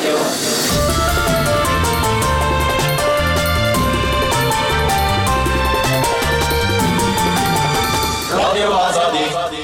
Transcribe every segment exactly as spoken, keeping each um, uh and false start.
رادیو آزادی.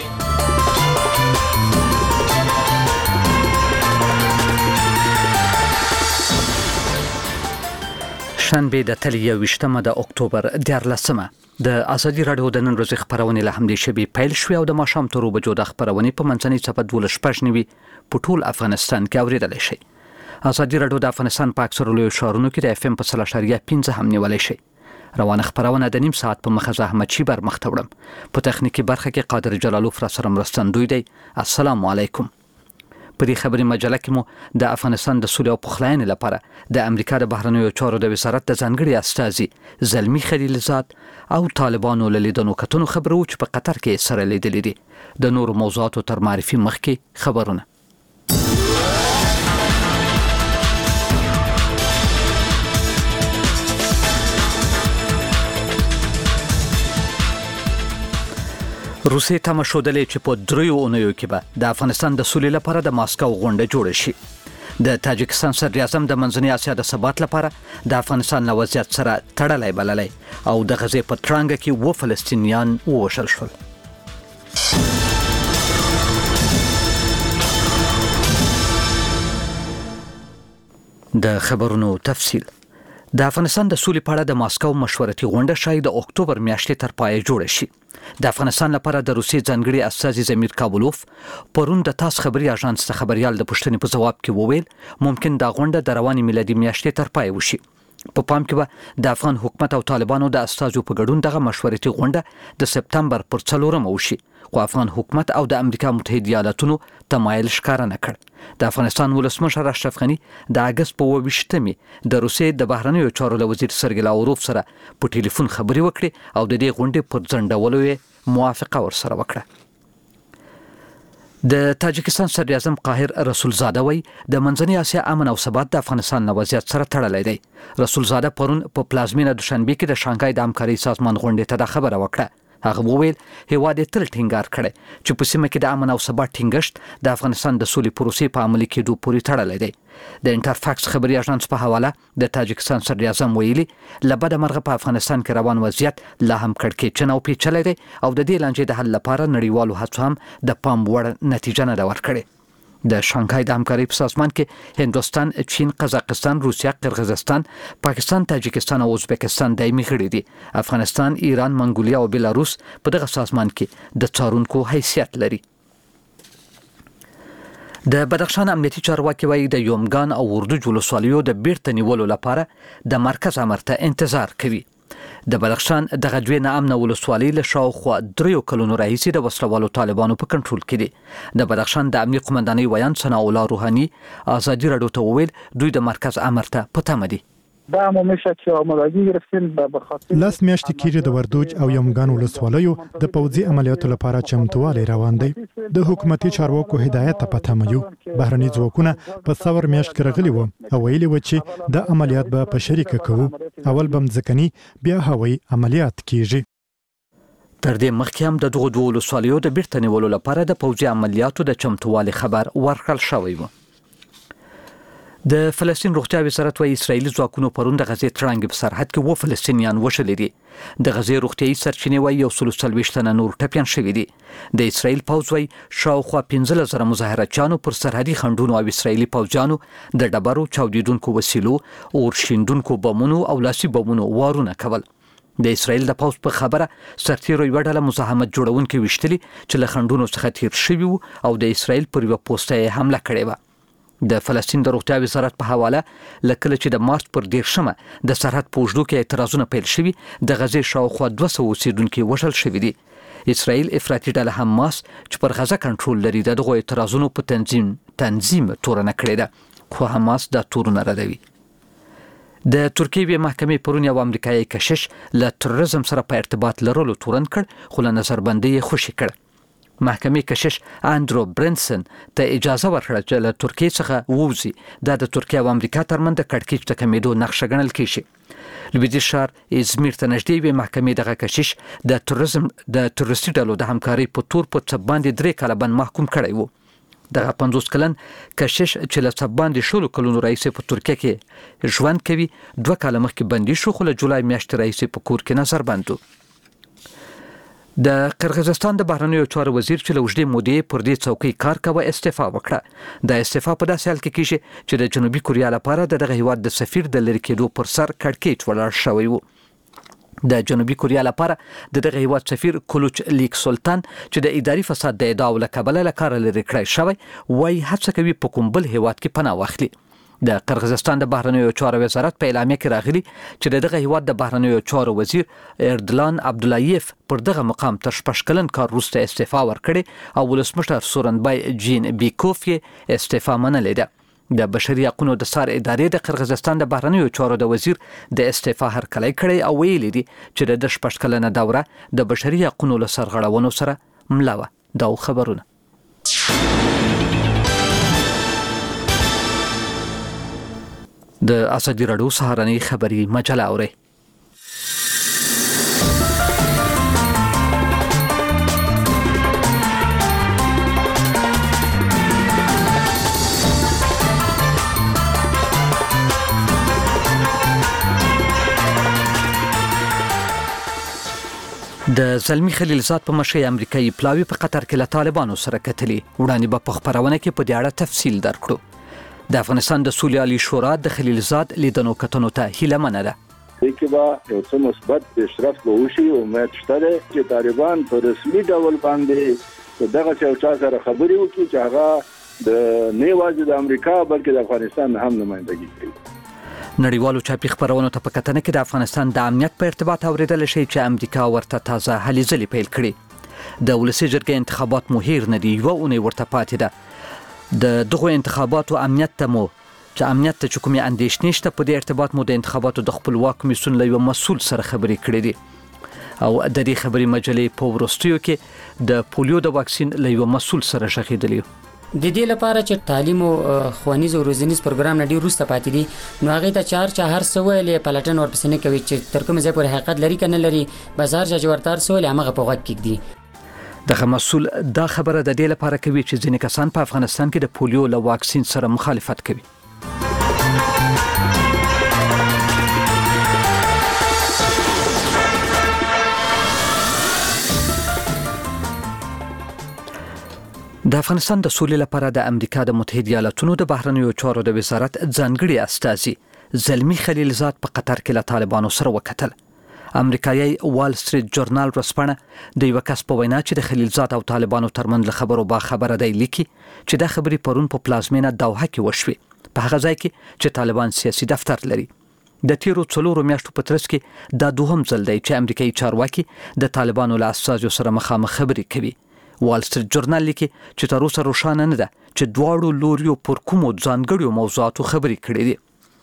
شنبه د تلې یوویشتمه د اکتوبر دیارلسمه د ازادي راډیو د نن ورځې خپرونې له همدې شبي پیل شوې او د ماښام تر اوو بجو د خپرونې په منځنۍ څپه دولس شپږ نوي په ټول افغانستان کې اورېدلی شئ. ازادي راډیو د افغانستان په اکثرو لویو ښارونو کې د اف ام په سل اعشاریه پنځه هم نیولی شئ. روانه خپرونه د نیم ساعت په مخه زه احمد شیبر مخ ته وړم. په تخنیکي برخه کې قادر جلالوف را سره مرستندوی دی. السلام علیکم. په دې خبري مجله کې مو د افغانستان د سولې او پخلاینې لپاره د امریکا د بهرنیو چارو د وزارت د ځانګړي استازي زلمی خلیلزاد او طالبانو له لیدنو کتنو خبرو چې په قطر کې سره لیدلې دي. د نورو موضوعاتو تر معرفي مخکې خبرونه. روسیې تمه ښودلې چې په دریو اونیو کې به د افغانستان د سولې لپاره د ماسکو غونډه جوړه شي. د تاجکستان صدر اعظم د منځنۍ اسیا د ثبات لپاره د افغانستان له وضعیت سره تړلی بللی او د غزې په ترانګه کې اووه فلسطینیان ووژل شول. د خبرونو تفصیل. د افغانستان د سولې په اړه د ماسکو مشورتي غونډه شاید د اکتوبر میاشتې تر پایه جوړه شي. د افغانستان لپاره د روسیې ځانګړي استازي زمیر کابلوف پرون د تاس خبري اژانس ته خبريال د پوښتنې په جواب کې وویل ممکن دا غونډه د رواني میلادي میاشتې تر پایه وشي. په پام کې به د افغان حکومت او طالبانو د استازو په ګډون دغه مشورتي غونډه د سپتمبر پر څلورمه وشي، خو افغان حکومت او د امریکا متحده ایالاتونو تمایل ښکاره نه کړ. د افغانستان ولسمشر اشرف غني د اگست په اووه ویشتمې د روسیې د بهرنیو چارو له وزیر سرګی لاوروف سره په ټلیفون خبرې وکړې او د دې غونډې پر ځنډولو یې موافقه ورسره وکړه. د تاجکستان صدر اعظم قاهر رسولزاده وایي د منځنۍ اسیا امن او ثبات د افغانستان له وضعیت سره تړلی دی. رسولزاده پرون په پلازمینه دوشنبه کې د شانګهای د همکارۍ سازمان غونډې ته دا خبره وکړه. هغه وویل هیواد یې تل ټینګار کړی چې په سیمه کې د امن او ثبات ټینګښت د افغانستان د سولې پروسې په عملي کېدو پورې تړلی دی. د انټرفاکس خبري اژانس په حواله د تاجکستان صدر اعظم ویلي له بده مرغه په افغانستان کې روان وضعیت لا هم کړکېچن او پیچلی دی او د دې لانجې د حل لپاره نړیوالو هڅو هم د پام وړ نتیجه نه ده ورکړې. د شانګهای د همکارۍ په سازمان کې هندوستان، چین، قزاقستان، روسیه، قرغیزستان، پاکستان، تاجکستان او ازبکستان دایمي غړي دي. افغانستان، ایران، منګولیا او بیلاروس په دغه سازمان کې د څارونکو حیثیت لري. د بدخشان امنیتي چارواکي وایي د یومګان او وردوج ولسوالیو د بیرته نیولو لپاره د مرکز امر ته انتظار کوي. د بدخشان دغه دوې ناامنه ولسوالۍ له شاوخوا دریو کلونو راهیسې د وسلوالو طالبانو په کنټرول کې دي. د بدخشان د امنیه قومندانۍ ویان ثناء الله روحاني ازادي راډیو ته وویل دوی د مرکز امر ته په تمه دي. دا عمومي شکل آمادگی گرفتیم به خاطر لاس میاشتې کېږي د وردوج او یومګان ولسوالیو د پوځي عملیاتو لپاره چمتووالی روان دی. د حکومتي چارواکو هدایت ته پته یو بهرني ځواکونه په څور میاشت کې راغلي وو او ویلي و چې د عملیات به په شریکه کوو. اول بم ځکني بیا هوایي عملیات کیږي. تر دې مخکې هم د دغو دوو ولسوالیو د بیرته نیولو لپاره د پوځي عملیاتو د چمتووالي خبر ورکړل شوی و. د فلسطین روغتیا وزارت وايي اسرایلي ځواکونو پرون د غزې ترانګې په سرحد کې اووه فلسطینیان وژلي دي. د غزې روغتیایي سرچینې وايي یو سل او څلوېښت تنه نور ټپیان شوي دي. د اسرایل پوځ وايي شاوخوا پنځلس زره مظاهرچیانو پر سرحدي خنډونو او اسرایلي پوځیانو د ډبرو، چاودیدونکو وسیلو، اور شیندونکو بمونو او لاسي بمونو وارونه کول. د اسرایل د پوځ په خبره سرتیرو یوه ډله مزاحمت جوړونکي ویشتلي چې له خنډونو څخه تیر شوي وو او د اسرایل پر یوه پوسته یې حمله کړې وه. د فلسطین د روغتیا وزارت په حواله لکه چې د مارچ پر دیرشمه د سرحد په اوږدو کې اعتراضونه پیل شوي د غزې شاوخوا دوه سوه اوسېدونکي وژل شوي دي. اسرایل افراطي ډله حماس چې پر غزه کنټرول لري د دغو اعتراضونو په تنظیم تنظیم تورنه کړې ده، خو حماس دا تورونه ردوي. د ترکیې محکمې پرون یو امریکایي کشش له تروریزم سره په ارتباط لرلو تورن کړ، خو له نظربندۍ یې خوشي کړ. محکمې کشش اندرو برنسن ته اجازه ورکړه چې له ترکیې څخه ووځي. دا د ترکیې او امریکا ترمنځ د کړکېچ د کمېدو نښه ګڼل کېږي. لویدیځ ښار ازمیر ته نږدې یوې محکمې دغه کشش د تروریزم د تروریستي ډلو د همکارۍ په تور په څپ باندې درې کاله بند محکوم کړی و. دغه پنځوس کلن کشش چې له سباندې شلو کلونو راهیسې په ترکیه کې ژوند کوي دوه کاله مخکې بندي شو خو له جولای میاشتې راهیسې په کور کې نظر بند و. د قرغیزستان د بهرنیو چارو وزیر چې له اوږدې مودې پر دې څوکۍ کار کاوه استعفا وکړه. د استعفا په داسې حال کې کیږي چې د جنوبي کوریا لپاره د دغه هیواد د سفیر د لرې کېدو پر سر کړکېچ ولاړ شوی و. د جنوبي کوریا لپاره د دغه هیواد سفیر کولوچ لیک سلطان چې د اداري فساد د ادعاو له کبله له کاره لرې کړی شوی وایي هڅه کوي په کوم بل هیواد کې پناه واخلي. د قرغیزستان د بهرنیو چارو وزارت په اعلامیه کې راغلي چې دغه هیواد د بهرنیو چارو وزیر اردلان عبداللایف پر دغه مقام تر شپږ کلن کار وروسته استعفا ورکړي او ولسمشر سورنبای جین بیکوف یې استعفا منلې ده. د بشري حقوقو د سار ادارې د قرغیزستان د بهرنیو چارو د وزیر د استعفا هرکلی کړی او ویلي دي چې د شپږ کلنه دوره د بشري حقوقو له سرغړونو سره مله وه. دا خبرونه د ازادي راډیو سهارنۍ خبري مجله اوري. د زلمی خلیلزاد په مشرۍ امریکایي پلاوی په قطر کې له طالبانو سره کتلي. وړاندې به په خبرونه کې په دې اړه تفصیل درکړو. د افغانستان د سولې عالی شورا د خلیلزاد لیدنو کتنو ته هیله منه ده. دغه به یو څه مثبت پیشرفت وشي او امید شته چې طالبان په رسمي ډول باندې دغه چا سره خبرې وکړي چې هغه د نه یوازې د امریکا بلکې د افغانستان هم نمائندګي کوي. نړیوالو چاپی خبرونو ته په کتنه کې د افغانستان د امنیت په ارتباط اوریدل شي چې امریکا ورته تازه هلې ځلې پیل کړي. د ولسي جرګې انتخابات مو هیر نه دي یوه اونۍ ورته پاتې ده. د دغو انتخاباتو امنیت ته مو چې امنیت ته کومې اندېښنې شته په دې ارتباط مو د انتخاباتو د خپلواک کمیسیون له یو مسؤل سره خبرې کړې دي او د دې خبرې مجلې په وروستیو کې د پولیو د واکسین له یو مسؤل سره شخیدلی. د دې لپاره چې تعلیم او ښوونیز او روزنیز پروګرام نه ډیر وروسته پاتې دي نو هغه ته چار چا هر څه ویلې پلټن ورپسې نه کوي چې تر کومه ځای پورې حقیقت لري کنه لري بازار چې ورتار سوال هغه په وخت کې دي. دغه مسؤل دا خبره د دې لپاره کوي چې ځینې کسان په افغانستان کې د پولیو له واکسین سره مخالفت کوي. د افغانستان د سولې لپاره د امریکا د متحده ایالاتونو د بهرنیو چارو د وزارت ځانګړي استازي زلمی خلیلزاد په قطر کې له طالبانو سره وکتل. امریکایي وال سټریټ جورنال ورسپانه د یو کس په وینا چې د خلیلزاد او طالبانو ترمنځ له خبرو با خبره دی لیکي چې د خبرې پرون په پلازمینه دوحه کې وشوي په هغه ځای کې چې طالبان سیاسي دفتر لري. د تیرو څلورو میاشتو په ترڅ کې دا دوهم ځل دی چې امریکایي چارواکي د طالبانو له استازو سره مخامخ خبرې کوي. وال سټریټ جورنال لیکي چې تر اوسه روښانه نه ده چې دواړو لوریو پر کومو ځانګړو موضوعاتو خبرې کړې دي.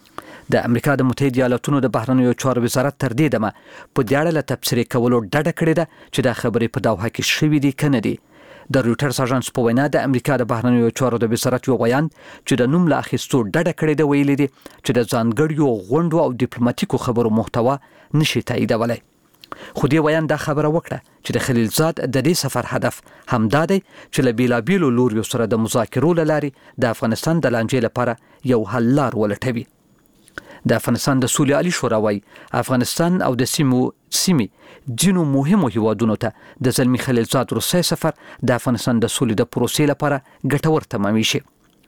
د امریکا د متحده ایالاتونو د بهرنیو چارو وزارت تر دې دمه په دې اړه له تبصرې کولو ډډه کړې ده چې دا خبرې په دوحه کې شوې دي کنه دي. د رويټرز اژانس په وینا د امریکا د بهرنیو چارو د وزارت یو بیان چې د نوم له اخیستو ډډه کړې ده ویلي دي چې د ځانګړو غونډو او ډیپلوماټیکو خبرو محتوا نشي تاییدولای. خو دې بیان دا خبره وکړه چې د خلیلزاد د دې سفر هدف همدا دی چې له بیلابیلو لوریو سره د مذاکرو له لارې د افغانستان د لانجې لپاره یو حل لار ولټوي. د افغانستان د سولې عالی شورا وايي افغانستان او د سیمو سیمې ځینو مهمو هیوادونو ته د زلمی خلیلزاد روسي سفر د افغانستان د سولې د پروسې لپاره ګټور تمامي شي.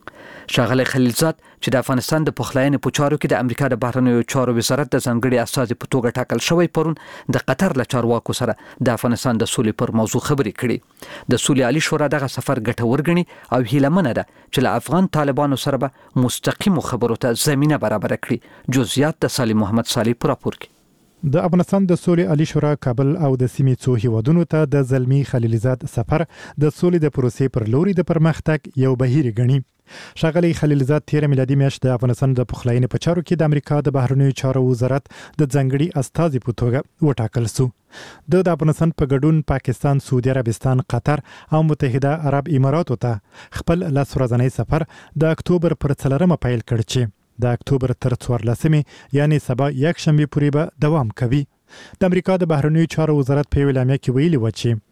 ښاغلی خلیلزاد چې د افغانستان د پخلاینې په چارو کې د امریکا د بهرنیو چارو وزارت د ځانګړي استازي په توګه ټاکل شوی پرون د قطر له چارواکو سره د افغانستان د سولې پر موضوع خبرې کړي. د سولې عالی شورا دغه سفر ګټور ګڼي او هیله منه ده چې له افغان طالبانو سره به مستقیمو خبرو ته زمینه برابر کړي. جزئیات د سالم محمد صالح پر راپور کې. د افغانستان د سولې عالی شورا کابل او د سیمې څو هیوادونو ته د زلمی خلیلزاد سفر د سولې د پروسې پر لوري د پرمختګ یو بهیر ګڼي. ښاغلی خلیلزاد تیر میلادي میاشت د افغانستان د پخلاینې په چارو کې د امریکا د بهرنیو چارو وزارت د ځانګړي استازي په توګه وټاکل شو. د افغانستان په ګډون پاکستان، سعودي عربستان، قطر او متحده عرب اماراتو ته خپل لس ورځنی سفر د اکتوبر پر څلورمه پیل کړ چې د اکتوبر تر څوارلسمې یعنی سبا یک شنبه پورې به دوام کوي. د امریکا د بهرنیو چارو وزارت په اعلامیه کې ویلي و چې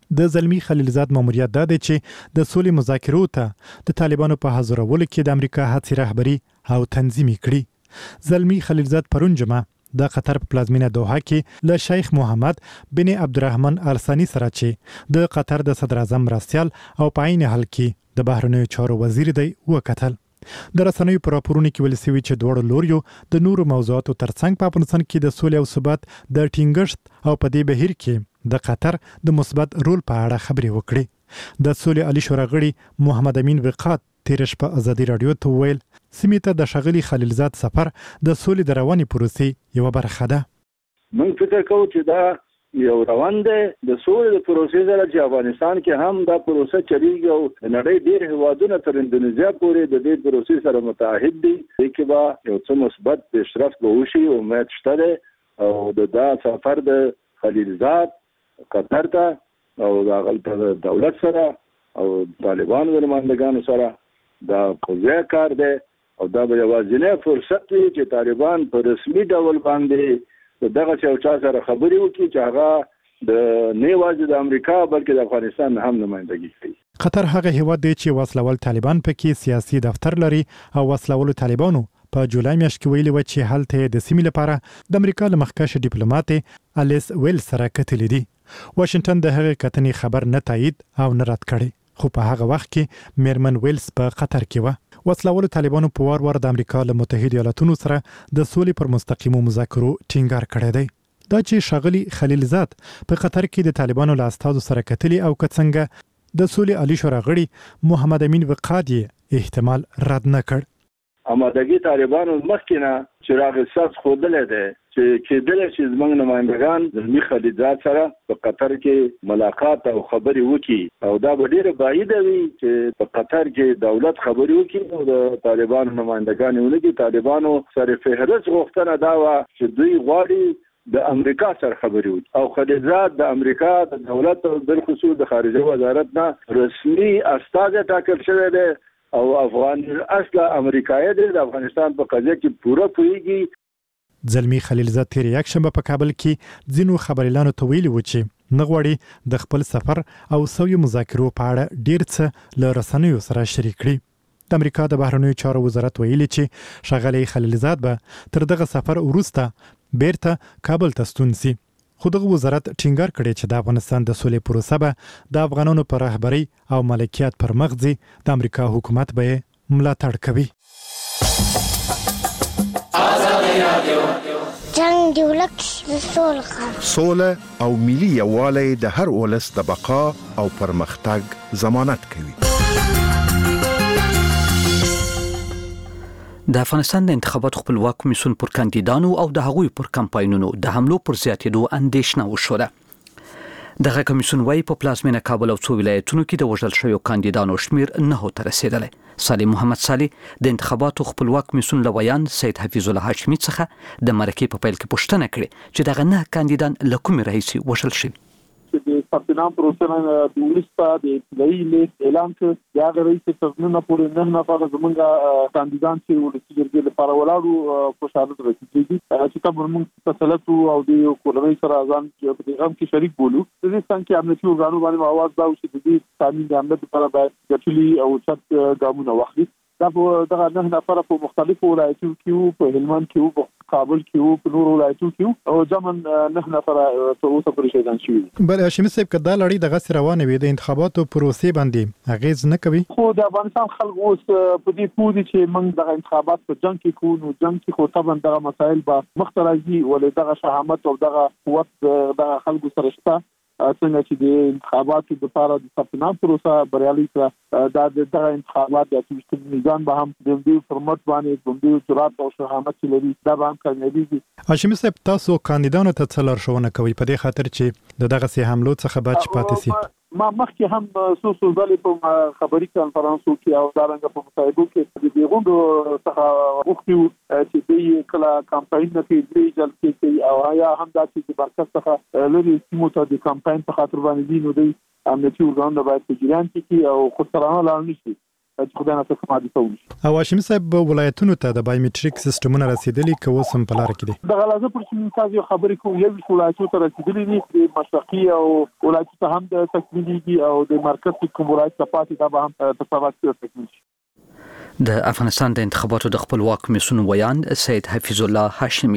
د زلمی خلیلزاد ماموریت دا دی چې د سولې مذاکرو ته د طالبانو په حاضرولو کې د امریکا هڅې رهبري او تنظیمي کړي. زلمی خلیلزاد پرون جمعه د قطر په پلازمینه دوحه کې له شیخ محمد بن عبدالرحمن ال ثانی سره چې د قطر د صدر اعظم مرستیال او په عین حال کې د بهرنیو چارو وزیر دی وکتل. د رسنیو پر راپورونو کې ویل شوی چې دواړو لوریو د نورو موضوعاتو ترڅنګ په افغانستان کې د سولې او ثبات د ټینګښت او په دې بهیر کې د قطر د مثبت رول په اړه خبرې وکړي. د سولې عالی شورا غړي محمد امین وقات تیر شپه ازادي رادیو ته ویل سیمه ته د شغلی خلیلزاد سفر د سولې د رواني پروسې یو برخه ده. موږ فکر کوو چې دا یو روان ده د سولې د پروسې سره چې افغانستان کې هم دا پروسه چلیږي او نړۍ ډېر هیوادونه تر اندونیزیا پورې د دې پروسې سره متحد دي چې با یو څه مثبت پیشرفت به وشي او امید شته ده او د دا سفر د خلیلزاد قطر ته او د غلط دولت سره او طالبانو د نمائندګانو سره دا پوزه کار دی او دا به یوازینی فرصت وي چې طالبان په رسمي ډول باندې دغه یو چا سره خبرې وکړي چې هغه د نه یوازې د امریکا بلکې د افغانستان هم نمائندګي کوي. قطر هغه هیواد دی چې وسلوال طالبان پکې سیاسي دفتر لري او وسلوال طالبانو په جولای میاشت کې ویلي و چې هلته د سیمې لپاره د امریکا له مخکښ ډیپلوماټ الیس ویل سره کتلې دي. واشنگټن د هغه کتنې خبر نه تایید او نه رد کړي خو په هغه وخت کې میرمن ویلز په قطر کې و. وسلوال طالبانو په وار وار د امریکا له متحده ایالاتونو سره د سولې پر مستقیمو مذاکرو ټینګار کړی دی. دا چې شغلی خلیلزاد په قطر کې د طالبانو له استازو سره کتلي او کڅنګ د سولې عالی شورا غړي محمد امین وقادی احتمال رد نه کړ. امادګي طالبانو مخکینه چراغ اساس خودلې ده چې کېدل چې زمونږ نمائندگان زلمی خلیلزاد سره په قطر کې ملاقات او خبرې وکړي او دا به ډېره بعیده وي چې په قطر کې دولت خبرې وکړي او د طالبانو نمائندگان یې ونه کړي. طالبانو سره فهرست غوښتنه دا وه چې دوی غواړي د امریکا سره خبرې وکړي او خلیلزاد د امریکا د دولت بالخصوص د خارجه وزارت نه رسمي استازی ټاکل شوی دی او افغان اصله امریکایي دی د افغانستان په قضیه کې پوره پوهیږي. زلمی خلیلزاد تیر یک شنبه په کابل کې ځینو خبريالانو ته ویلي و چې نه غواړي د خپل سفر او سوي مذاکرو په اړه ډیر څه له رسنیو سره شریک کړي. د امریکا د بهرنیو چارو وزارت ویلي چې شغلی خلیلزاد به تر دغه سفر وروسته بیرته کابل ته ستون سي. خو دغه وزارت ټینګار کړی چې د افغانستان د سولې پروسه به د افغانانو پر رهبري او ملکیت پر مغزي د امریکا حکومت به ملاتړ کوي. جنگ دی ولک سوله سوله او ملي یووالی د هر ولس د بقا او پرمختګ ضمانت کوي. د افغانستان د انتخاباتو خپلواک کمیسیون پر کاندیدانو او د هغوی پر کمپاینونو د حملو پر زیاتېدو اندېښنه وشوه. دغه کمیسیون وايي په پلازمینه کابل او څو ولایتونو کې د وژل شویو کاندیدانو شمیر نه ته رسیدلی. صالح محمد صالح د انتخاباتو خپلواک کمیسیون لویان سید حفیظ الله هاشمي څخه د مرکې په پیل کې پوښتنه کړې چې دغه نه کاندیدان له کومې راهیسې وژل شوي. د ثبتنام پروسه د وروسته د ابتدایي لیست اعلان کړ. د هغه رئیس ترڅنګ پورې نه نفر زمونږ کاندیدان چې ولسی جرګې لپاره ولاړو په شهادت رسیدلي چې کوم موږ تسلط او د کورنۍ سره ځان په پیغام کې شریک بولو. د دې څنګه امنیتي ورغانو باندې आवाज دا چې د دې تامین د امنیت لپاره باید ګټلي او چت ګامونه واخلي. دا په دغه نه نفر په مختلفو ولایتونو کې په هلمند کې په کابل کې په نورو ولایتونو کې او ځمن نه نفر ته اوسه پرې شیدان شوی. بل هاشمي صاحب کدا لړۍ دغه روانه وي د انتخاباتو پروسې باندې اغیز نه کوي. خو د افغانستان خلک اوس په دې پوهې چې موږ د انتخابات په جنگ کې کوو نو جنگ کې خو طبعا دغه مسایل به مختلفي ولې دغه شهامت او دغه قوت دغه خلکو سره شته. څنګه چې د انتخاباتو لپاره د ثبتنام پروسه بریالي کړه دا دغه انتخابات د اتوشتي میزان به هم د دې فرمت باندې د دې جرأت او شهامت لري دا به هم کامیابي. هاشمي صاحب تاسو کاندیدانو ته څه لارښوونه کوي په دې خاطر چې د دغه سي حملو څخه بچ پاتې سي؟ ما مخکې هم سو سو ځلې په خبري کانفرنسو کې او دارنګه په مصاحبو کې د بیغوندو څخه وختي چې د کلا کمپاین نه کې د جلسې کې او یا هم د چې برکت څخه لري سیمو ته د کمپاین په خاطر باندې نو د امنیتي ورغانو باید په جریان کې او خسرانه لاندې شي چې خدای نه څه مادي څه او هاشمي صاحب ولایتونو ته د بایومټریک سیستمونه رسیدلي که اوس هم په لار کې دي؟ د غلازه پر چې تاسو یو خبرې کوم یو ولایتونو ته رسیدلي دي د مشرقي او ولایتونو ته هم د تکمیلي او د مرکز کوم ولایت ته پاتې دا به هم په سبا تکمیل شي. د افغانستان د انتخاباتو د خپلواک کمیسیون ویان سید حفیظ الله هاشمي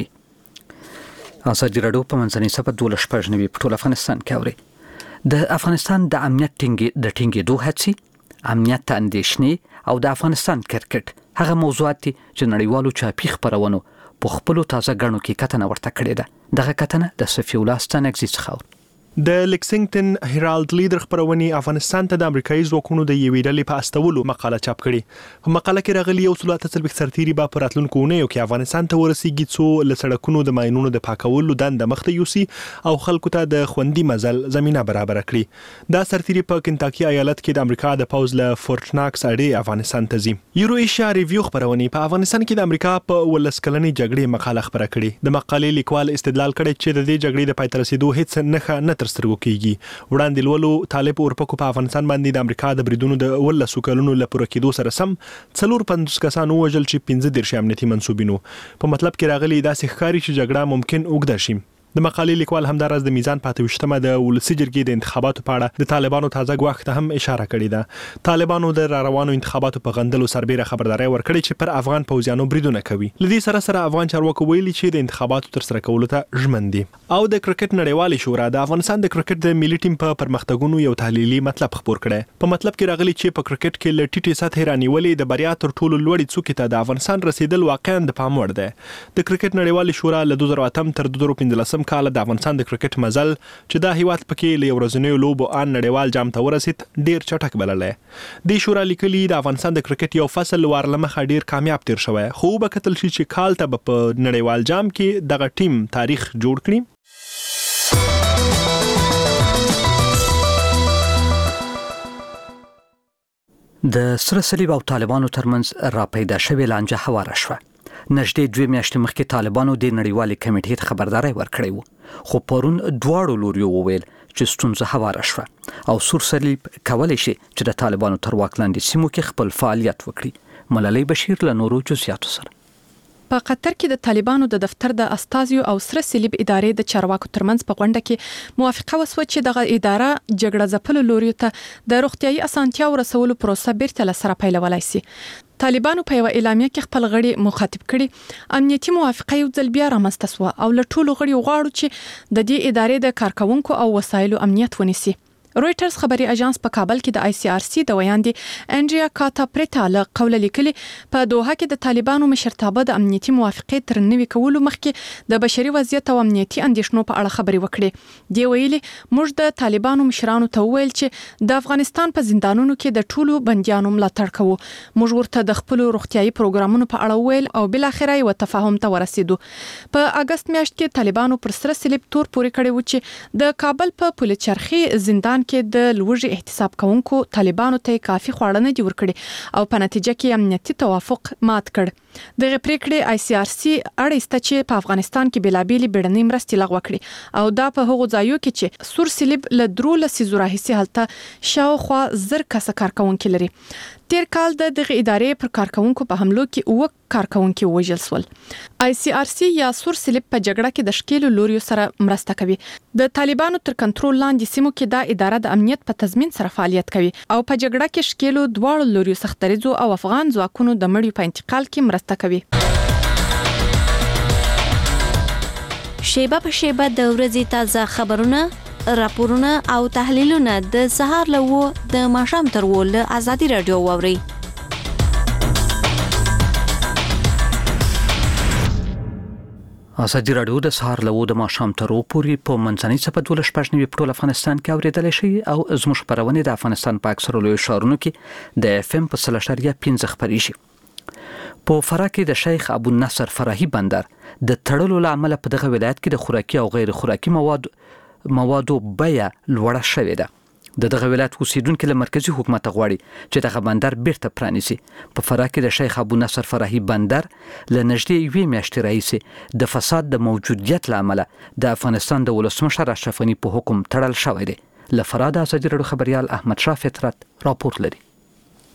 ازادي راډیو په منځنۍ صفحه دوه شپږ نوي په ټول افغانستان کې اوري. د افغانستان د امنیت ټینګي د ټینګېدو هڅې، امنیت ته اندېښنې او د افغانستان کرکټ هغه موضوعات دي چې نړیوالو چاپی خبرونو په خپل تازه غړنو کې کتنه ورته کړې ده. دغه کتنه د صفی الله ستانګزي څخه د لیکسنګټن هیرالد لیډر خبرونه افغانستان ته د امریکایي ځواکونو د یوې ډلې په استولو مقاله چاپ کړي. په مقاله کې راغلي یو څلور تسلبک سرتيري به پر راتلونکو اونیو کې افغانستان ته ورسیږي څو لسړکونو د ماينونو د پاکولو دند مخته یوسي او خلکو ته د خوندي مزل زمينه برابر کړي. دا سرتيري په کنټاکي ایالت کې د امریکا د پوز له فورټ ناکس اړې افغانستان ته ځي. یورو ایشیا ریویو خبرونه په افغانستان کې د امریکا په ولس کلنې جګړې مقاله خبره کړي. د مقالې لیکوال استدلال کړي چې د دې جګړې د پای ته رسیدو هیڅ نه نه تر سترګو کیږي. وړاندې لولو طالب اورپکو په افغانستان باندې د امریکا د بریدونو د ولسو کلونو لپاره کېدو سره سم څلور پنځوس کسانو وژل چې پنځه دیرش امنیتي منسوبینو. په مطلب کې راغلي داسې ښکاري چې جګړه ممکن اوږده شي. د مقالې لیکوال همدارس د میزان پاتوشتمه د ولسی جرګې د انتخاباتو په اړه د طالبانو تازه غواخت ته هم اشاره کړې ده. طالبانو د روانو انتخاباتو په غندلو سربېره خبرداري ورکړې چې پر افغان پوځیانو بریدونه کوي. لدی سره سره افغان چارواکو ویلي چې د انتخاباتو تر سره کولو ته ژمن دي. او د کرکټ نړیوالې شورا د افغانستان د کرکټ د ملي ټیم په پرمختګونو یو تحلیلي مطلب خبر کړي. په مطلب کې راغلي چې په کرکټ کې ل ټي ټي سطح رانیولې د بریا تر ټولو لوړې څوکې ته د افغانستان رسیدل واقعا د پام وړ ده. د کرکټ نړیوالې شورا له دوه زره اتم تر دوه زره پنځلسم کال د افغانستان د کرکټ مزل چې دا هیواد پکې له ورځنیو لوبو ان نړیوال جام ته ورسید ډیر چټک بللې. د شورا لیکلي د افغانستان د کرکټ یو فصل وارلمخه ډیر کامیاب تیر شوی، خو به کتل شي چې کال ته په نړیوال جام کې دغه ټیم تاریخ جوړ کړي. د سره صلیب او طالبانو ترمنځ را پیدا شوې لانجه هواره شوه. نږدې دوه میاشتې مخکې طالبانو د نړیوالې کمیټې ته خبرداري ورکړې وه، خو پرون دواړو لوریو وویل چې ستونزه هواره شوه او سور صلیب کولی شي چې د طالبانو تر واک لاندې سیمو کې خپل فعالیت وکړي. ملالۍ بشیر له نورو جزئیاتو سره. په قطر کې د طالبانو د دفتر د استازیو او سره صلیب ادارې د چارواکو ترمنځ په غونډه کې موافقه وسوه چې دغه اداره جګړه ځپلو لوري ته د روغتيایي اسانتیاو رسولو پروسه بیرته لسره پیلولای شي. طالبانو په یو اعلامیه کې خپل غړي مخاطب کړي امنیتي موافقه یو ځل بیا رامنځته شوه او له ټولو غړي غواړو چې د دې ادارې د کارکونکو او وسایلو امنیت ونیسي. رويټرز خبري اژانس په کابل کې د آی سی آر سی د ویاندې انډریا کاتا پریتا له قوله لیکلي په دوحه کې د طالبانو مشرتابه د امنیتي موافقه تر نوي کولو مخکې د بشري وضعیت او امنیتي اندیشنو په اړه خبري وکړي. دی ویلي موږ د طالبانو مشرانو ته وویل چې د افغانستان په زندانونو کې د ټولو بنديانو ملاتړ کوو. موږ ورته د خپل روغتيایي پروګرامونو په اړه وویل او بل اخره یو تفاهم ته ورسېدو. په اگست میاشت کې طالبانو پر سره صلیب تور پوري کړی و چې د کابل په پلچرخي زندان کې د لوړ احتساب کوونکو طالبانو ته کافي خواړه نه دي ورکړي او په نتیجه کې امنیتي توافق مات کړ. دغه پریکړې آی سی آر سی اړیسته چې په افغانستان کې بلابېلې بیړنۍ مرستې لغوه کړي او دا په هغو ځایو کې چې سور صلیب له درو لسیزو راهیسې هلته شاوخوا زر کسه کارکونکي لري. تیر کال د دغه ادارې پر کارکونکو په حملو کې اوه کارکونکي وژل شول. آی سی آر سی یا سور صلیب په جګړه کې د شکیلو لوریو سره مرسته کوي. د طالبانو تر کنټرول لاندې سیمو کې دا اداره د امنیت په تضمین سره فعالیت کوي او په جګړه کې شکیلو دواړو لوریو سختریزو او افغان ځواکونو د مړیو په انتقال کې مرسته کوي. شیبه په شیبه د ورځې تازه خبرونه، راپورونه او تحلیلونه د سهار له و د ماښام تر و له ازادي رادیو واوري. ازادي رادیو د سهار له و د ماښام تر و پورې په منځنۍ صفحه دوه شپږ نوي په ټول افغانستان کې اوریدل شي او زموږ خبرونه د افغانستان په اکثرو لویو ښارونو کې د اف ام په سل اشاریه پنځه خبريږي. په فراه کې د شیخ ابو النصر فراهي بندر د تړلو لامل په دغه ولایت کې د خوراکي او غیر خوراکي مواد موادو بیه لوړه شوې ده. د دغه ولایت اوسیدونکو له مرکزی حکومت غواړي چې دغه بندر بیرته پرانیسي. په فراه کې د شیخ ابو النصر فراهي بندر له نږدې یوې میاشتې راهیسې د فساد د موجودیت لامل د افغانستان د ولسمشر اشرف غني په حکم تړل شوی دی. له فراه د ازادي رادیو خبريال احمد شاه فطرت راپور لري.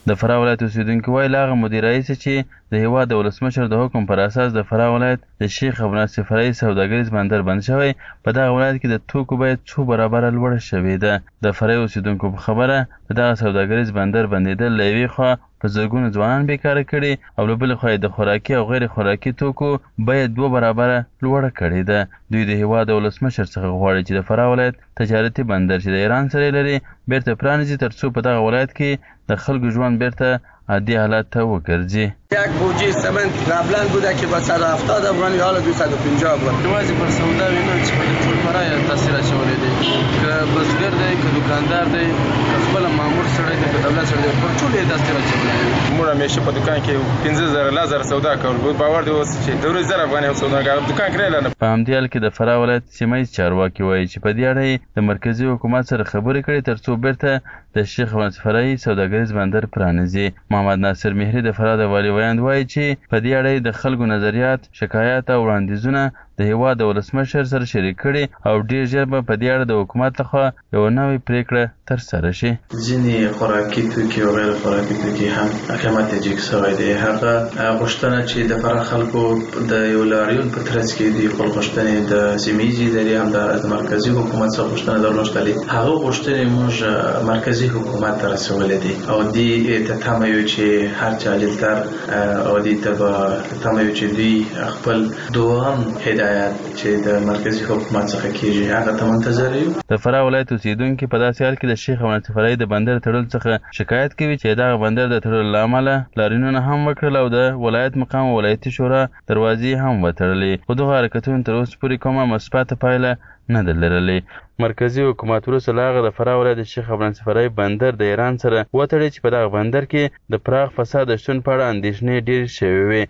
د فراه ولایت اوسیدونکو وایي له هغه مدیر رئیس چې د هیواد د ولسمشر د حکم پر اساس د فراه ولایت د شیخ ابوالنصر فرعي سوداګریز بندر بند شوی، په دغه ولایت کې د توکو بیه څو برابره لوړه شوې ده. د فرعي اوسیدونکو په خبره په دغه سوداګریز بندر بندېدل له یوې خوا په زرګونو ځوانان بیکاره کړي او له بلې خوا یې د خوراکي او غیر خوراکي توکو بیه دوه برابره لوړه کړې ده. دوی د هیواد د ولسمشر څخه غواړي چې د فراه ولایت تجارتي بندر چې د ایران سره لري بیرته پرانیزي، ترڅو په دغه ولایت کې د خلکو ژوند بیرته عادی حالت ته وګرځي. یک بوجه سمنت قبلا بوده که با صد و هفتاد افغانی حالا دویست و پنجاه افغان. نوازی پر سودا وینم چې په ټول فرای تاثیر اچولی دی، که بزګر دی که دکاندار دی که خپل مامور سړی دی که دولت سړی دی، پر ټول یې تاثیر اچولی دی. موږ همیشه په دکان کې پنځه زره لا زره سودا کول، باور دی اوس چې د ورځې زره افغانۍ هم سوداګر دکان کړی نه. په همدې حال کې د فراه ولایت سیمه ییز چارواکي وایي چې په دې اړه د مرکزي حکومت سره خبرې کړي ترڅو بیرته د شیخ ابوالنصر فرعي سوداګریز بندر پرانیزي. محمد ناصر مهري د فراه د والي ویاند وایي چې په دې اړه د خلکو نظریات، شکایات او وړاندیزونه د هیواد د ولسمشر سره شریک کړي او ډیر ژر به په دې اړه د حکومت لخوا یو نوې پریکړه ترسره شي. ځینې خوراکي توکي او غیر خوراکي توکي هم قیمت یې جګ شوی دی. هغه غوښتنه چې د فراه خلکو د یو لاریون په ترڅ کې د خپل غوښتنې د سیمه ییزې ادارې همداراز د مرکزي حکومت څخه غوښتنه درلودلې، هغه غوښتنې موږ مرکزي حکومت ته رسولې دي او دې ته تمه یو چې هر چا لیدتر او دې ته به تمه یو چې دوی خپل دوام هدایت چې د مرکزي حکومت څخه کیږي هغه ته منتظر یو. د فراه ولایت اوسیدونکي په داسې حال کې د شیخ ابوالنصر فرعي د بندر تړلو څخه شکایت کوي چې دغه بندر د تړلو له امله لاریونونه هم وکړل او د ولایت مقام او ولایتي شورا دروازې هم وتړلې، خو دغه حرکتونه تر اوسه پورې کومه مثبته پایله نه ده لرلې. مرکزي حکومت وروسته له هغه د فراه ولایت د شیخ ابوالنصر فرعي بندر د ایران سره وتړي چې په دغه بندر کې د پراخ فساد شتون په اړه اندېښنې ډېرې شوې وې.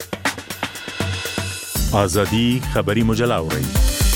ازادي خبري مجله اوري.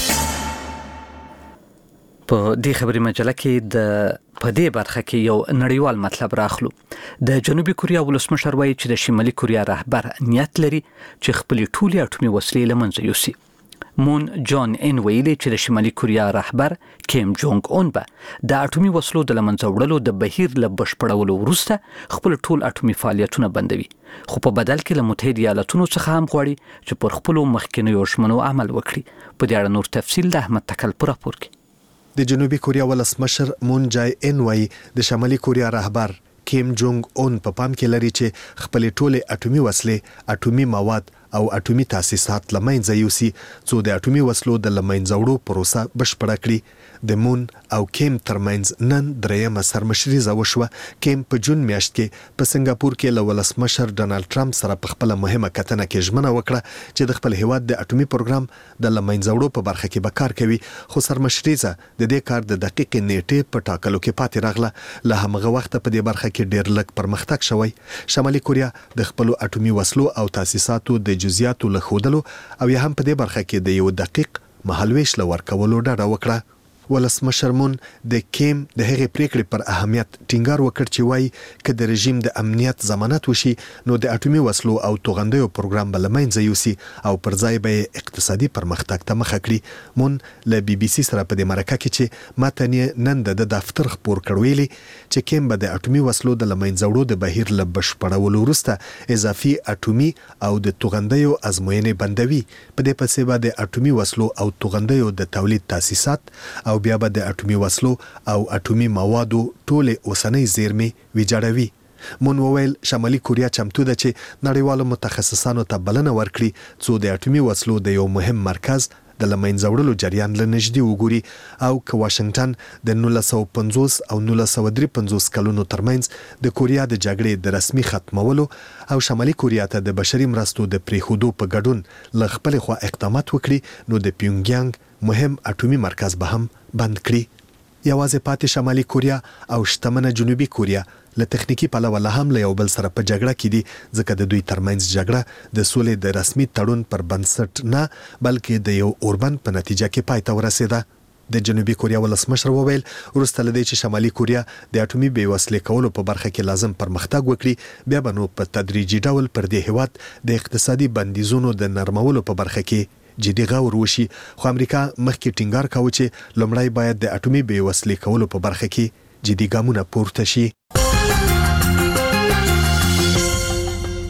په دې خبري مجله کې د په دې برخه کې یو نړیوال مطلب راخلو. د جنوبي کوریا ولسمشر وایي چې د شمالي کوریا رهبر نیت لري چې خپل ټولې اټومي وسلې له منځه یوسي. مون جان ان ویلي چې د شمالي کوریا رهبر کیم جونګ اون به د اټومي وسلو د لمنځه وړلو د بهیر له بشپړولو وروسته خپل ټول اټومي فعالیتونه بندوي، خو په بدل کې له متحده ایالاتونو څخه هم غواړي چې پر خپل مخکینیو ژمنو عمل وکړي. په دې اړه نور تفصیل د احمد تکل پر راپور کې. د جنوبي کوریا ولسمشر مون جای ان وایي د شمالي کوریا رهبر کیم جونګ اون په پام کې لري چې خپل ټولې اټومي وسلې، اټومي مواد او اټومي تاسیسات لمنځه یوسي، څو د اټومي وسلو د لمنځه وړو پروسه بشپړه کړي. د مون او کیم ترمنځ نن درېیمه سرمشریزه وشوه. کیم په جون میاشت کې په سنگاپور کې له ولسمشر ډانلډ ټرمپ سره په خپل مهمه کتنه کې ژمنه وکړه چې د خپل هیواد د اټومي پروګرام د لمنځه وړو په برخه کې به کار کوي، خو سرمشریزه د دې کار د دقیق نیټې په ټاکلو کې پاتې راغله. له همغه وخت په دې برخه کې ډېر لږ پرمختګ شوی. شمالي کوریا د خپل اټومي وسلو او تاسیساتو د جزئیاتو له ښودلو او یا هم په دې برخه کې د یو دقیق مهالویش له ورکولو ډډه وکړه. ولسمشر مون د کیم د هغې پریکړې پر اهمیت ټینګار وکړ چې وایي که د رژیم د امنیت ضمانت وشي نو د اټومي وسلو او توغندیو پروګرام به له منځه یوسي او پر ځای به اقتصادي پرمختګ ته مخه کړي. مون له بي بي سي سره په دې مرکه کې چې متن نن د دفتر خپور کړ ویلي چې کیم به د اټومي وسلو د لمنځه وړو د بهیر له بشپړولو وروسته اضافي اټومي او د توغندیو ازموینې بندوي. په دې پسې به د اټومي وسلو او توغندیو د تولید تاسیسات او بیا به د اټومي وسلو او اټومي موادو ټولې اوسنۍ زیرمې ویجاړوي. مون وویل شمالي کوریا چمتو ده چې نړیوالو متخصصانو ته بلنه ورکړي څو د اټومي وسلو د یو مهم مرکز د لمنځه وړلو جریان له نږدې وګوري او که واشنگټن د نولس سوه پنځوس او نولس سوه درې پنځوس کلونو ترمنځ د کوریا د جګړې د رسمي ختمولو او شمالي کوریا ته د بشري مرستو د پریښودو په ګډون له خپل خوا اقدامات وکړي نو د پیونګیانګ مهم اټومي مرکز به هم بند کړي. یوازې پاتې شمالي کوریا او شتمنه جنوبي کوریا له تخنیکی پلوه له هم له یو بل سره په جګړه کې دي، ځکه د دوی ترمنځ جګړه د سولې د رسمي تړون پر بنسټ نه بلکې د یو اوربند په نتیجه کې پای ته ورسېده. د جنوبي کوریا ولسمشر وویل وروسته له دې چې شمالي کوریا د اټومي بې وسلې کولو په برخه کې لازم پرمختګ وکړي بیا به نو په تدریجي ډول پر دې هیواد د اقتصادي بندیزونو د نرمولو په برخه کې جدي غور وشي. خو امریکا مخکې ټینګار کاوه چې لومړی باید د اټومي بې وسلې کولو په برخه کې جدي ګامونه پورته شي.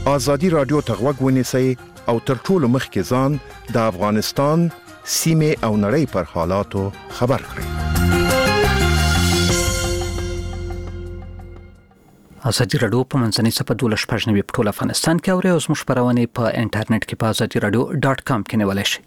ازادي رادیو ته غوږ ونیسئ او تر ټولو مخکې ځان د افغانستان سیمه او نړۍ پر حالاتو خبر کړئ. ازادي رادیو په منځنۍ صفحه دولس پښنوي په ټول افغانستان کې اوري او زموږ خبرونه په انټرنیټ کې په ازادي رادیو ډاټ کام کې نیولای شئ.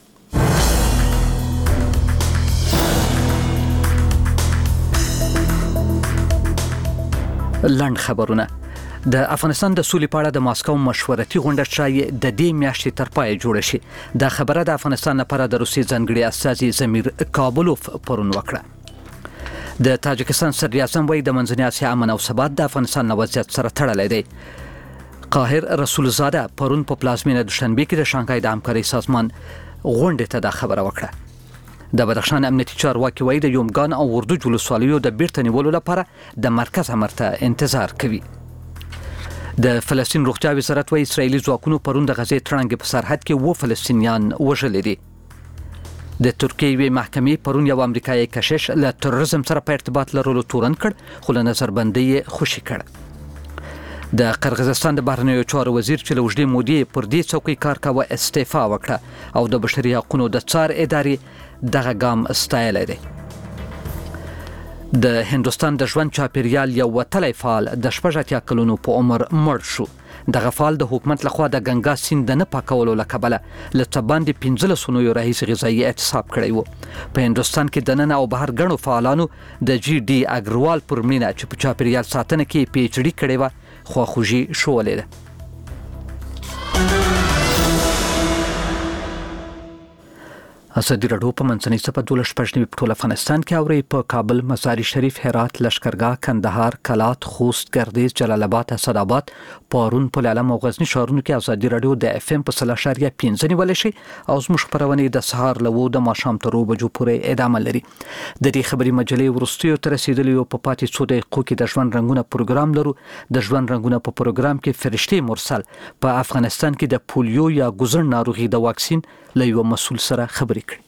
لاند خبرونه. د افغانستان د سولې په اړه د ماسکو مشورتي غونډه چې د دې میاشتې تر پای جوړه شي. د خبره د افغانستان لپاره د روسي ځانګړي استازي زمیر کابلوف پرون وکړه. د تاجکستان صدر اعظم وایي د منځنۍ اسیا امن او ثبات د افغانستان له وضعیت سره تړلی دی. قاهر رسول زاده پرون په پلازمینه دوشنبه کې د شانګهای د همکارۍ سازمان غونډې ته دا خبره وکړه. د بدخشان امنیتي چارواکي وایي د یومګان او وردوج ولسوالیو د بیرته نیولو لپاره د مرکز امر ته انتظار کوي. د فلسطین روغتیا وزارت وایي اسرایلی ځواکونو پرون د غزې تړانګې په سرحد کې و فلسطینیان وژلي دي. د ترکیې یوې محکمې پرون یو امریکایي کشیش له تروریزم سره په ارتباط لرلو تورن کړ خو له نظربندۍ یې خوشي کړ. د قرغیزستان د بهرنیو چارو وزیر چې له اوږدې مودې پر دې څوکۍ کار کاوه استعفا وکړه او د بشري حقوقو د څار ادارې دغه ګام ستایلی دی. د هندوستان د ژوند چاپیریال یو وتلی فعال د شپږ اتیا کلونو په عمر مړ شو. دغه فعال د حکومت لخوا د ګنگا سیند د نه پاکولو له کبله له څه باندې پنځلس اونیو راهیسې غذایي اعتصاب کړی و. په هندوستان کې دننه او بهر ګڼو فعالانو د جی ډي اګروال پر مړینه چې په چاپیریال ساتنه کې پی ایچ ډي کړې وه خواخوږي ښوولې ده. ازادي رادیو په منځنۍ صفحه دولس پښنوي په ټول افغانستان کې اوري په کابل، مزار شریف، هرات، لشکرګاه، کندهار، کلات، خوست، ګردیز، جلال آباد، اسداباد، پارون، پلعلم او غزنی ښارونو کې ازادي رادیو د اف ام په سل اشاریه پنځه نیول شي او زموږ خبرونه د سهار له وو د ماښام تر اوه بجو پورې ادامه لري. د دې خبري مجلې ورستیو تر رسیدلی او په پاتې څو دقیقو کې د ژوند رنگونه پروګرام لرو. د ژوند رنگونه په پروګرام کې فرشتي مرسل په افغانستان کې د پولیو یا ګوزن ناروغي د واکسین له یو مسول سره خبرې کړي.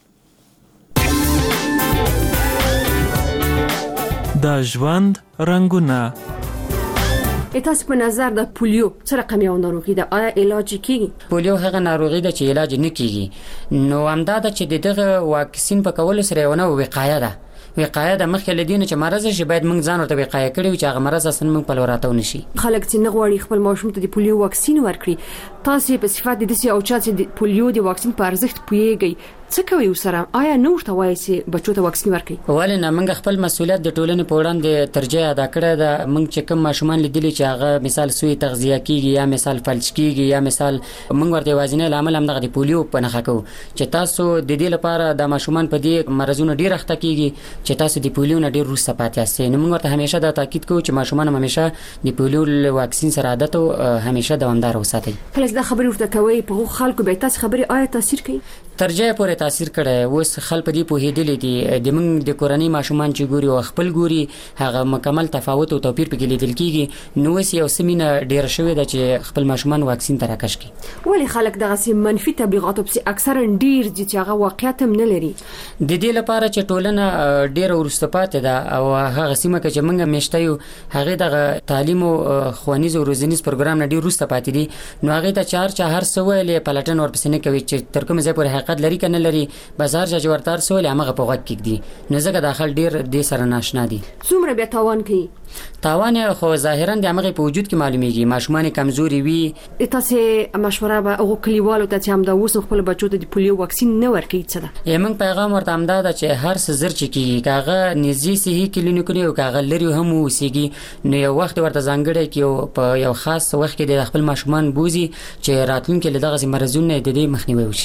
د ژوند رنگونه. تاسو په نظر د پولیو څه رقم یو ناروغي ده؟ آیا علاج کیږي؟ پولیو هغه ناروغي ده چې علاج نه کیږي. نو همدا ده چې دغه واکسین په کول سره یو نه وقایه ده. وقایه د مخکې لدینه چې مرز شي باید موږ ځان ورته وقایه کړو چې هغه مرز اصلا موږ په لوراتو نشي. خلک چې نه غواړي خپل ماشوم ته د پولیو واکسین ورکړي، تاسو په صفات د دې او چا چې د پولیو د واکسین په ارزښت پوهیږئ څه کوي وسره؟ آیا نو ورته وایي چې بچو ته واکسین ورکړي؟ ولې نه، موږ خپل مسؤلیت د ټولنې په وړاندې ترجیح ادا کړی ده. موږ چې کوم ماشومان لیدلي چې هغه مثال سوی تغذیه کیږي یا مثال فلج کیږي یا مثال موږ ورته وازنه لامل هم دغه د پولیو په نخښه کو چې تاسو د دې لپاره د ماشومان په دې مرزونو ډیر اخته کیږي چې تاسو د پولیو نه ډیر وروسته پاتې یاستئ. نو موږ ورته همیشه دا تاکید کوو چې ماشومان هم همیشه د پولیو واکسین سره عادت او همیشه دوامدار وساتئ. کله دا خبرې ورته کوي په خلکو به تاسو خبرې آیا تاثیر کوي؟ ترجیح پورې تاثیر کړي. اوس خلک په دې پوهېدلي دي د موږ د کورنۍ ماشومان چې ګوري او خپل ګوري هغه مکمل تفاوت او توپیر پکې لیدل کیږي. نو اوس یو سمینه ډیر شوې ده چې خپل ماشومان واکسین ته راکش کړي. ولې خلک دغه سي منفي تبلیغات په اکثرا ډیر دي چې هغه واقعیت هم نه لري؟ د دې لپاره چې ټولنه ډیر ورسته پاتې ده او هغه سیمه کې چې موږ مشته یو هغه د تعلیم او ښوونیز او روزنیز پروګرام نه ډیر ورسته پاتې دي. نو هغه ته چار چا هر څه ویلې پلټن ورپسې نه کوي چې تر کومه ځای پورې حقیقت لري کنه لري. بازار چې ورتار سوال هغه په وخت کې دي نو ځکه داخل ډیر د سره ناشنا دي. څومره به تاوان کوي؟ تاوان خو ظاهرا د هغه په وجود کې معلومیږي. ماشومان کمزوري وي. تاسو مشوره به او کلیوالو ته چې هم دا وس خپل بچو ته د پولیو واکسین نه ورکړي څه ده؟ یمن پیغام ورته امدا ده چې هر څه زر چې کیږي کاغه نږدې صحي کلینیکونه او کاغه لري هم وسیږي. نو یو وخت ورته ځانګړی کې په یو خاص وخت کې د خپل ماشومان بوزي چې راتلونکي له دغه مرزونه د دې مخنیوي وشي.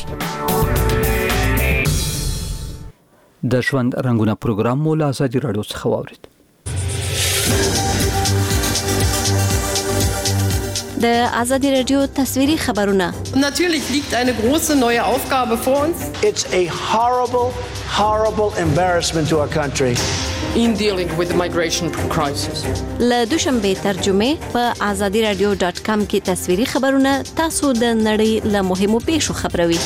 د ژوند رنگونه پروګرام مو له ازادي رادیو څخه واورید. د ازادي رادیو تصویري خبرونه. Natürlich liegt eine große neue Aufgabe vor uns. It's a horrible, horrible embarrassment to our country. In dealing with the migration crisis. له دوشنبه ترجمه په azadi radio dot com کې تصویري خبرونه تاسو د نړۍ له مهمو پیښو خبروي.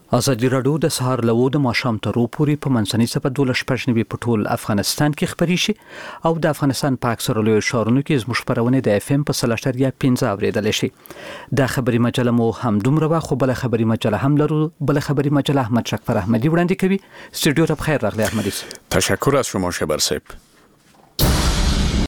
ازادي راډیو د سهار لوو د ماښام تر پورې په منځنۍ سپه دولس شپږ په ټول افغانستان کې خبري شي او د افغانستان په اکثره لوی ښارونو کې زموږ خبرونه د اف ام په سلاشتر یا پنځه اوریدل شي. د خبري مجله مو هم دومره خو بل خبري مجله هم لرو. بل خبري مجله احمد شکفر احمدی وړاندې کوي. استودیو ته بخیر راغلی احمدی. تشکر از شما شبر صاحب.